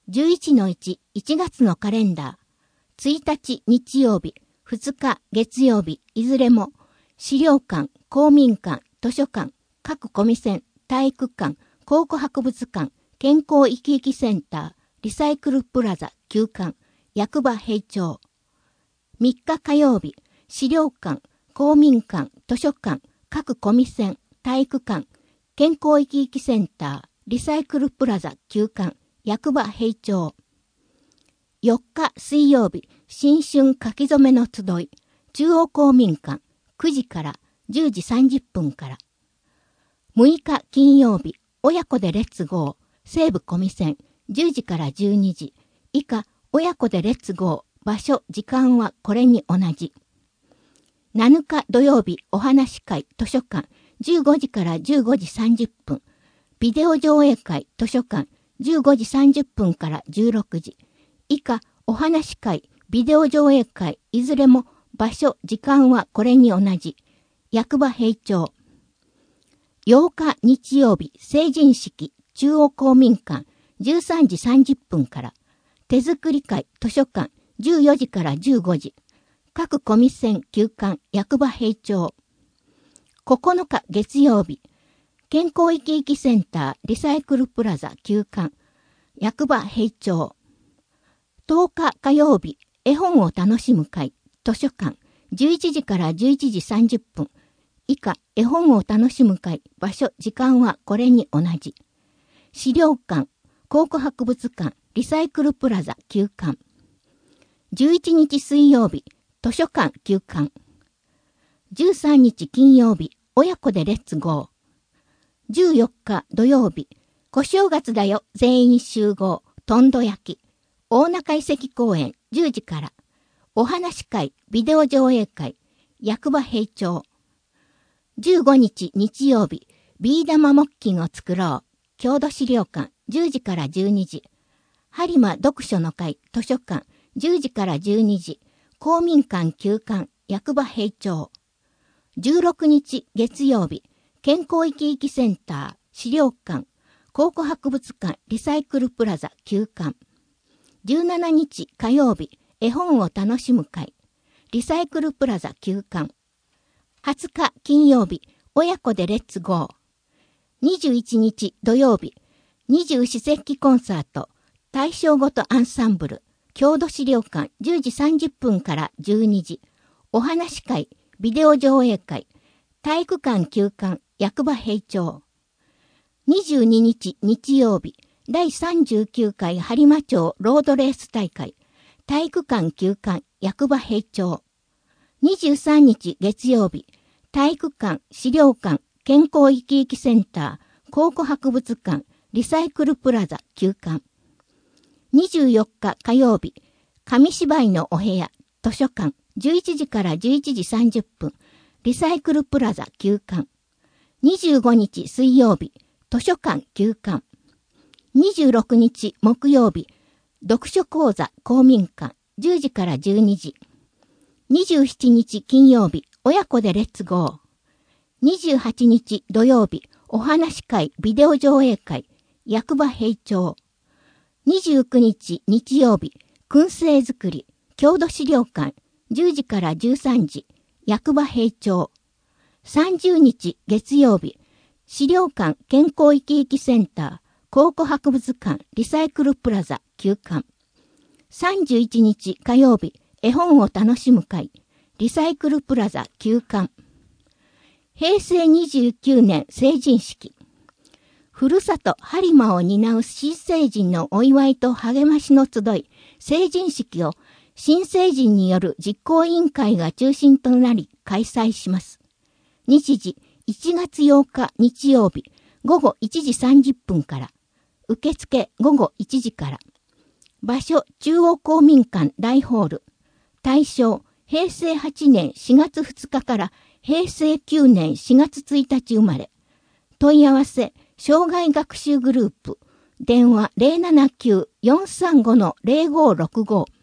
11-1、1月のカレンダー。1日日曜日、2日月曜日、いずれも、資料館、公民館、図書館、各コミセン、体育館、考古博物館、健康生き生きセンター、リサイクルプラザ、旧館、役場閉庁。3日火曜日、資料館、公民館、図書館、各コミセン、体育館、健康生き生きセンター、リサイクルプラザ、旧館、役場閉庁。4日水曜日、新春書き初めの集い、中央公民館、9時から10時30分から。6日金曜日、親子でレッツゴー、西部コミセン、10時から12時。以下、親子でレッツゴー、場所、時間はこれに同じ。7日土曜日、お話会、図書館、15時から15時30分。ビデオ上映会、図書館、15時30分から16時。以下、お話会、ビデオ上映会、いずれも場所、時間はこれに同じ。役場閉庁。8日日曜日、成人式、中央公民館、13時30分から。手作り会、図書館、14時から15時。各コミセン、旧館、役場閉庁。9日月曜日、健康生き生きセンター、リサイクルプラザ、旧館、役場閉庁。10日火曜日、絵本を楽しむ会、図書館、11時から11時30分。以下、絵本を楽しむ会、場所、時間はこれに同じ。資料館、考古博物館、リサイクルプラザ、旧館。11日水曜日、図書館、旧館。13日金曜日、親子でレッツゴー。14日土曜日、小正月だよ、全員集合、とんど焼き。大中遺跡公園、10時から。お話会、ビデオ上映会、役場閉庁。15日日曜日、ビー玉木琴を作ろう。郷土資料館、10時から12時。播磨読書の会、図書館、10時から12時。公民館旧館、役場閉庁。16日月曜日、健康生き生きセンター、資料館、考古博物館、リサイクルプラザ、旧館。17日火曜日、絵本を楽しむ会、リサイクルプラザ、旧館。20日金曜日、親子でレッツゴー。21日土曜日、二十四節気コンサート、大正ごとアンサンブル、郷土資料館、10時30分から12時。お話会、ビデオ上映会、体育館旧館、役場閉庁。22日日曜日、第39回播磨町ロードレース大会、体育館旧館、役場閉庁。23日月曜日、体育館、資料館、健康生き生きセンター、考古博物館、リサイクルプラザ、旧館。24日火曜日、紙芝居のお部屋、図書館、11時から11時30分、リサイクルプラザ、旧館。25日水曜日、図書館、旧館。26日木曜日、読書講座、公民館、10時から12時。27日金曜日、親子でレッツゴー。28日土曜日、お話会、ビデオ上映会、役場閉庁。29日日曜日、燻製作り、郷土資料館、10時から13時、役場閉庁。30日月曜日、資料館健康生き生きセンター、考古博物館、リサイクルプラザ、旧館。31日火曜日、絵本を楽しむ会、リサイクルプラザ、旧館。平成29年成人式。ふるさと播磨を担う新成人のお祝いと励ましの集い、成人式を新成人による実行委員会が中心となり開催します。日時1月8日日曜日午後1時30分から。受付午後1時から。場所中央公民館大ホール。対象平成8年4月2日から平成9年4月1日生まれ。問い合わせ障害学習グループ。電話 079-435-0565